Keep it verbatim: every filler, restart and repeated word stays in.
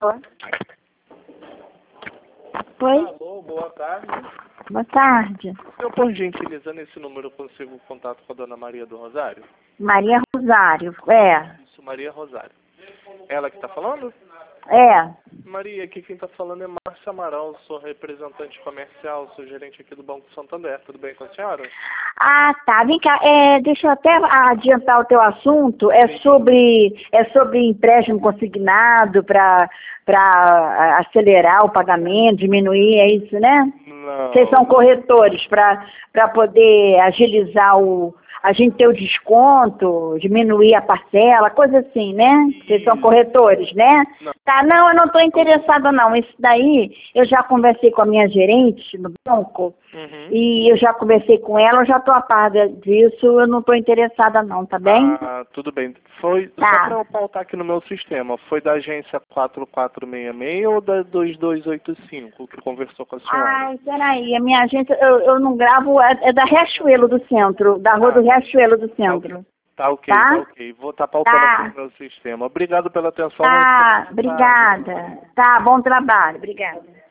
Oi? Alô, boa tarde. Boa tarde. Eu, por gentileza, nesse número consigo contato com a dona Maria do Rosário? Maria Rosário, é. Isso, Maria Rosário. Ela que está falando? É. Maria, aqui quem está falando é Márcio Amaral, sou representante comercial, sou gerente aqui do Banco Santander. Tudo bem com a senhora? Ah, tá. Vem cá, é, deixa eu até adiantar o teu assunto. É sobre, é sobre empréstimo consignado para para acelerar o pagamento, diminuir, é isso, né? Não. Vocês são corretores para para poder agilizar o... A gente ter o desconto, diminuir a parcela, coisa assim, né? Vocês são corretores, né? Não. Tá, não, eu não estou interessada não. Isso daí, eu já conversei com a minha gerente no banco, Uhum. e eu já conversei com ela, eu já estou a par disso, eu não estou interessada não, tá bem? Ah, tudo bem. Foi, Tá. só para eu pautar aqui no meu sistema, foi da agência quatro quatro seis seis ou da dois dois oito cinco que conversou com a senhora? Ai, peraí, a minha agência, eu, eu não gravo, é, é da Riachuelo do Centro, da rua Ah, do Riachuelo do Centro. Tá ok, Tá? tá ok. Vou estar pautando Tá. aqui no meu sistema. Obrigado pela atenção. Tá, Uma excelente tarde. obrigada. Tá, bom trabalho, obrigada.